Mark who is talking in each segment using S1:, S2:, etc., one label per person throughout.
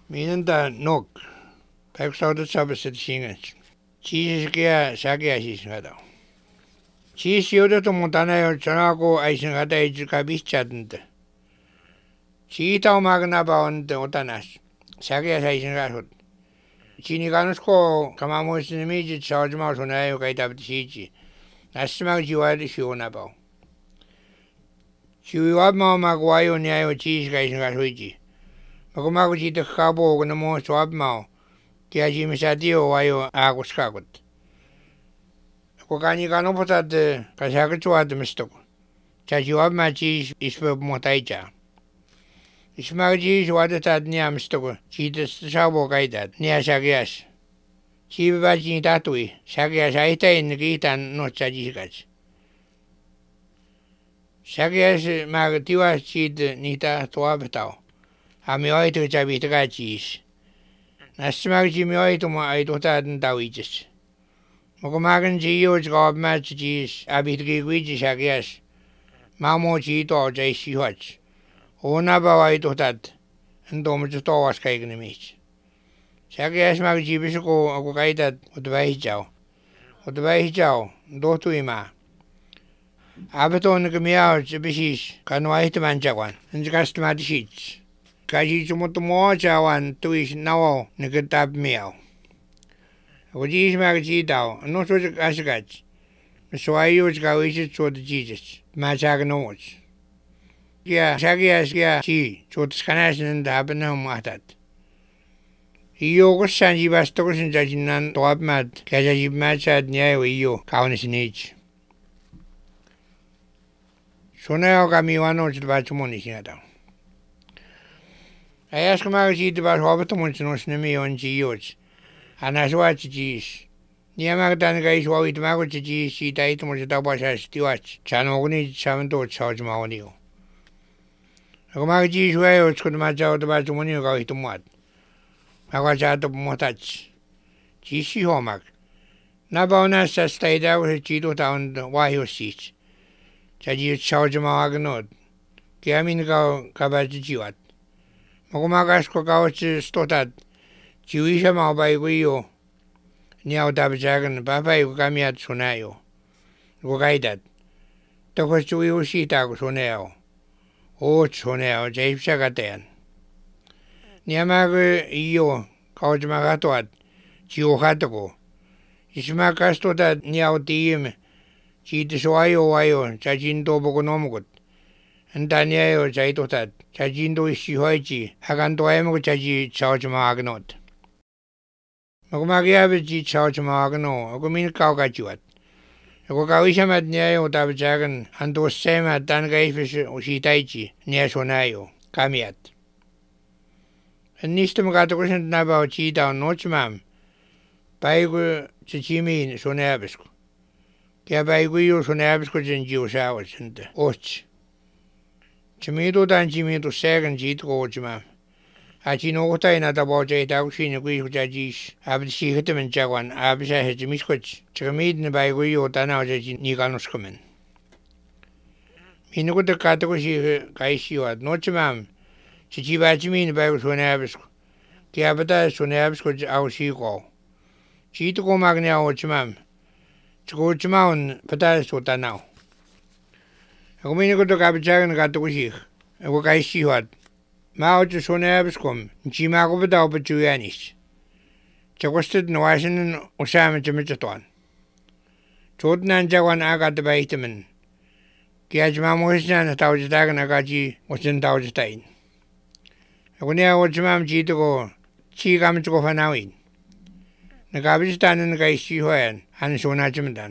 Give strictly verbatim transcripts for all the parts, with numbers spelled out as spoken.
S1: Minen da nok. Päivästä sabassa singens. Siis kia sakia siis ngada. Siis joudutu mun tänne jo sanako aisin ngada ei ka bichadnte. Siitä on magna baonte otanas. Sakia saisin ngadot. Sini kanusko kama muistin mijit saajma sona jo kai tabti siiji. Nasma jiwadi shiona bao. Jiwab ma magwayo ni ayo siis kai sin ngasoiji. Ako mago jita kabo na mo swab mao. Kaya si misatio ayo agos kakot. Ako kani kano potad kasakit suwad mistok. Cha siwab ma chis ispe motay cha. Ismag chis suwad tad niya mistok. Chita sabo kaitad niya sakyas. Chibi ba chini tatui. Sakyas aitay nakitan no cha jiskas. Sakyas mag tiwas chita nita tuwab tao. Ami oito cha bitaka chis. Nasmag ji mi oito mo ay tota den dawijis. Mokumagan ji yo jgab ma jis abitri gwiji sagyas. Mamo ji to jay siwach. Ona ba ay totat. Ando mo to was kay gnimis. Sagyas mag ji bisuko ako kaitat utbay hijaw. Utbay hijaw do tu ima. Abeton gmiao jibisis kanwai man jagwan. Njgast madishits. Kaji chumoto mo chawan tuis nao niketab miao. Wajis magji dao, no so asgach. So ayos gawish so the Jesus. Machag notes. Yeah, Sagias ya chi, so the scanas and habana matat. Iyo sanji bastos and jajinan to abmat, Kajaji machad near yo, kaunis in age. So now Gamiwano to Bachmoni here. I asked Maggie about Hobbiton no snemi on Geos, and as watch G's. Near Magdan guys while with Magochi G, she died to Mojabas Stewart, Chanogni, Savanto, Charge Maunio. A Maggi's way could match out about the money go to mud. I was out of Motach. G. C. Homak. Nabonas stayed out with Chito down the Wahio seats. Chaji Charge Maganod. Gamin go Kabajiwat. Mokumagas ko kauch stotad. Chiwisha mau bai guyo. Niao dabajagan babai kamiat sunayo. Gugaidat. Toko chui usita ko suneo. O suneo jaipsa gatean. Niamago iyo kauch magatuat. Chiu hatoko. Ismakas stotad niao tiim. Chitisuayo wayo chajindo bokonomukut. Antaniayo chaitotad. Chajindo isihoichi, haganto emo chaji chauchma agnot. Mokumagiabi chauchma agno, okumin kaukachuat. Oko kawishamat niayo tabajagan, anto sema tangaifis usitaichi, niasonayo, kamiat. Nistum katakusin nabao chita nochmam, baigu chichimi soneabisco. Kia baigu yo soneabisco jinjiu shawachinte, och. Chimido dan chimido segan jit gojma. Achi no gota ina da boja ita ushi ni gui huja jish. Abdi si hitamin jagwan, abisa hejimis kuch. Chimid ni bai gui yota na uja jin niganus kumin. Minu kuta kata kushi kaishi wad. Nochimam, chichi bachimi ni bai kusune abisku. Ki abata sune abisku au si go. Chito ko magni au chimam. Chiko chimaun pata sota nao. Ako mini ko to kapichagan kato ko sih. Ako kay siwat. Mao to sonabiskom. Nchi mako pa daw pa chuyanis. Chakostid nawasan usama chimichatuan. Chot nan jagwan aga ba itaman. Kaya chimamuhis na tao jitagan aga chi wasan tao jitain. Ako niya ako chimam chito ko chi kami chuko fanawin. Nagkapichitanan kay siwayan. Ano sona chimitan.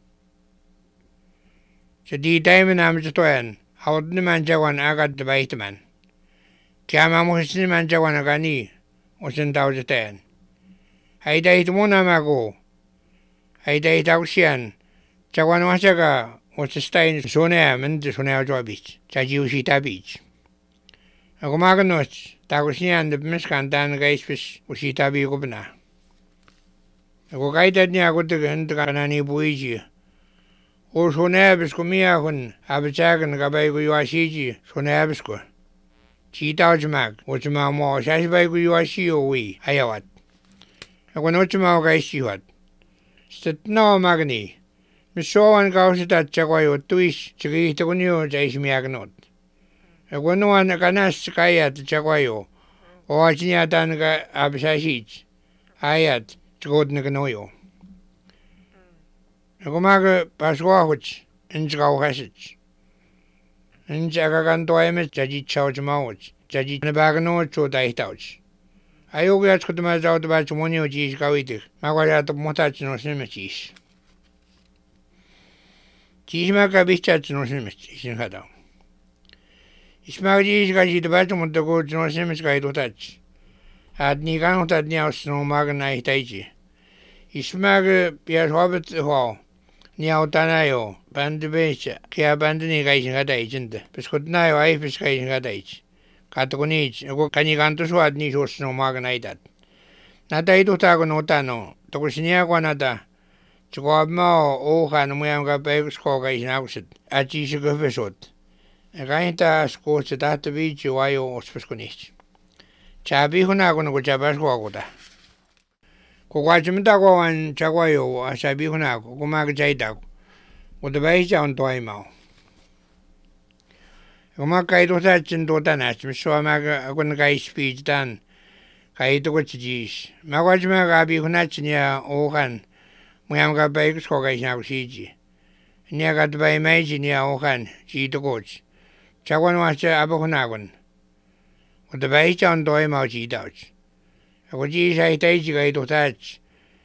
S1: Sa di tayo namin sa toyan, awad naman jawan agad na baitaman. Kaya mamuhis naman jawan agani, o san tao sa tayan. Ay dahil mo naman ako, ay dahil tao siyan, jawan wasaga, o sa stayin sonaya, mende sonaya jobis, sa jiusita beach. Ako maganos, tao siyan, na pimaskantaan na gaispis, usita bi ko pa na. Ako kaitad niya ako tagahanda ka na ni buwiji. O sonabis ko miya kun abichagan kabay ko yuasiji sonabis ko. 지다오지막 오지마 뭐 샤시바이구 유아시오위 하야왓 하고 노치마오가 이시왓 스트나오 마그니 미소원 가우시다 짜과요 뚜이시 지기 뜨군요 자이시미야그노 하고 노안 가나스 가야트 짜과요 오아지냐다는가 아비샤시치 하얏 지고드느그노요 하고 마그 바스와후치 인지가오하시치 인자가간 도에메 자지 차오지마오치 자지 네바그노 초다이타오치 아요구야 초드마자오드 바치모니오 지시 가위드 마과자도 못하치노 스메치시 지시마가 비차치노 스메치 신하다 이스마지시가 지드바치 못하고 지노 스메치가 이도타치 아드니간 호타드니아우스노 마그나이타이지 이스마그 비아스와베트 호아오 니아우타나요 반드베이치 키아 반드니가 이신하다 이진데 비스코드나요 아이피스가 이신하다 이지 가토고니치 이거 가니간토스와드니 쇼스노 마그나이다 나다 이도타고 노타노 토쿠시니아고나다 주고압마오 오하노 무양가 베이스코가 이신하고스 아치시그페솥 가인타 스코스 다트비치 와요 오스페스코니치 자비훈하고는 그 자바스코하고다 고과쯤다고 한 자과요 아사비훈하고 고마그 자이다고 오드바이자온 도아이마오 고마까이도 사진 도다나쯤 수아마가 아고는 가이스피지단 가이도고 치지시 마과지마가 아비훈하치냐 오한 무양가 베이스코가 이신하고 시지 니아가 드바이마이지냐 오한 지도고치 자관 와서 아버훈하고는 오드바이자온 도아이마오 지다오치 하고 지사이타이지가 이도타치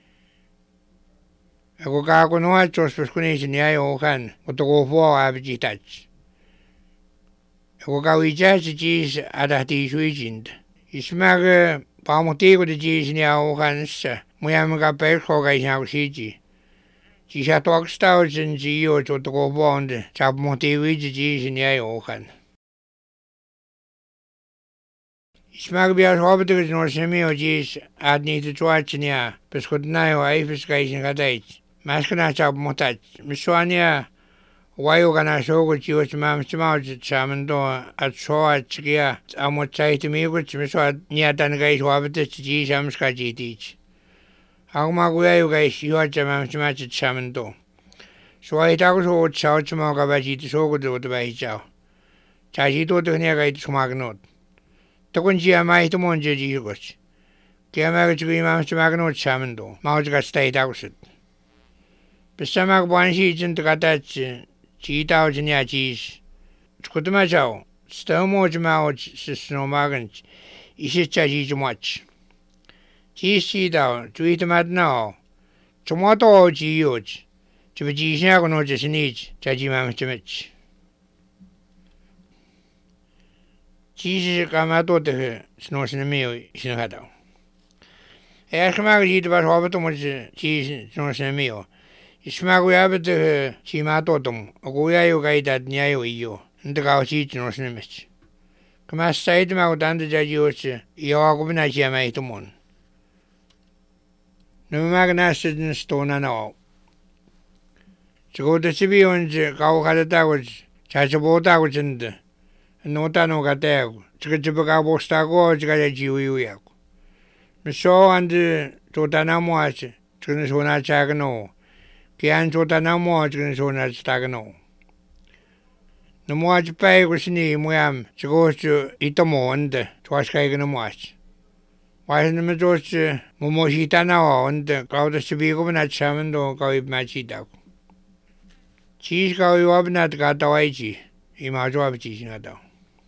S1: 하고 가고 노아 조스프스쿠니시 니아요 오한 오토고포 아비지타치 하고 가위자시 지시 아다티 수이진드 이스마그 바모티고드 지시 니아 오한스 무야무가 베르코가 이상하고 시지 지사 토악스타우진 지요 조토고포인데 잡모티위지 지시 니아요 오한 이스마그 비아스 호버드그 노스미오 지시 아드니트 조아치니아 비스코드나요 아이피스가 이신가다이치 마스크나 잡 못하지 미소아니야 와요가나 소고 지오치 맘치마오지 차면도 아초아치기야 아모차이트 미고치 미소아 니아다는가 이소 아버드치 지시함스가 지디치 아구마구야요가 이시와차 맘치마치 차면도 소아이타고 소 차오치마오가 바지티 소고도 오토바이자오 자시도도 그냐가 이트 소마그노 또군지야 마이트 먼저 지시고치 기아마가 지금 맘치마그노 차면도 마오지가 스타이다고스 비싸마고 반시 이진도 갖다치 지다오지냐 지시 죽고도마자오 스타모지마오 스스노마근 이시자 지주마치 지시다오 주이도마드나오 조마도 지요지 집에 지시하고 노지시니지 자지마미치메치 지시 까마도데 스노스네미오 신하다오 에스마가 지도바스 호버도 모지 지시 스노스네미오 이스마구야베드 지마도동 오구야요가 이다 니아요 이요 근데가 오시지 노스네메치 그마 사이드마고 단드자지오치 이어하고비나 지야마이토몬 누마그나 쓰든 스토나나오 저거도 집이 온지 가고 가졌다고 자주 보다고 전데 노타노 갔다고 저거 집에 가고 싶다고 저가 지우유야고 미소한테 조다나모하지 저는 소나 작은오 기안 조다나 모아지는 소나 스타그노 너무아지 빠이고 시니 모양 저것이 이따 모은데 좋아시가이그는 모아지 와이스는 좋지 뭐뭐시다 나와 온데 가우다 시비고나 차면도 가위 마치다고 지시가위 와비나도 갔다 와야지 이마 조합이 지시나다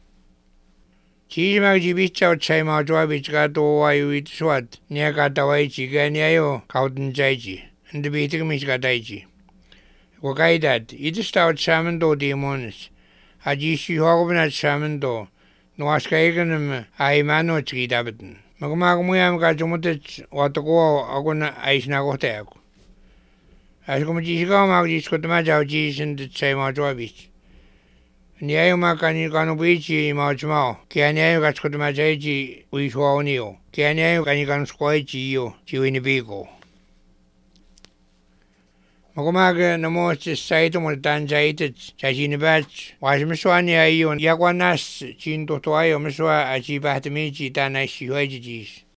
S1: 지시막 집이 짜고 차이마 조합이 가도 와요 이트 수앗 니가 갔다 와야지 그게 아니에요 가우든 자이지 근데 비트금이 가다이지 고가이닷 이드스타우 차면도 디모니스 아지시 하고비나 차면도 노아스카이그는 아이마노 치기다거든 마구마구 모양 가지고 못해 왔다고 하고는 아이시나고 해야고 아시고 지시가 막 지시고도 맞아 지신데 차이마 조합이지 니아요 막가니 가노 부이지 마지마오 기아니아요 가지고도 맞아야지 우이소아오니요 기아니아요 가니 가노 스코이지요 지위니 비고 Magumaga namoche saito mo tan jaitet chajini batch wajmswani ayun yakwanas chin totoayo mswa achi bahtemiji tanai shiwaji.